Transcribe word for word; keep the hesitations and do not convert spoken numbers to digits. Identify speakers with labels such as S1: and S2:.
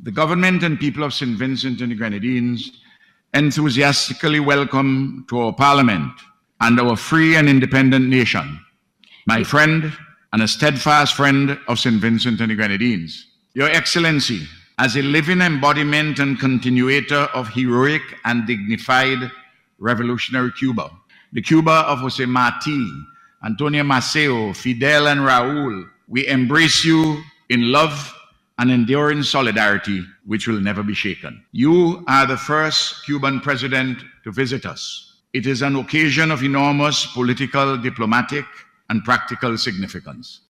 S1: The government and people of Saint Vincent and the Grenadines enthusiastically welcome to our parliament and our free and independent nation, my friend and a steadfast friend of Saint Vincent and the Grenadines. Your Excellency, as a living embodiment and continuator of heroic and dignified revolutionary Cuba, the Cuba of Jose Marti, Antonio Maceo, Fidel, and Raul, we embrace you in love and enduring solidarity which will never be shaken. You are the first Cuban president to visit us. It is an occasion of enormous political, diplomatic, and practical significance.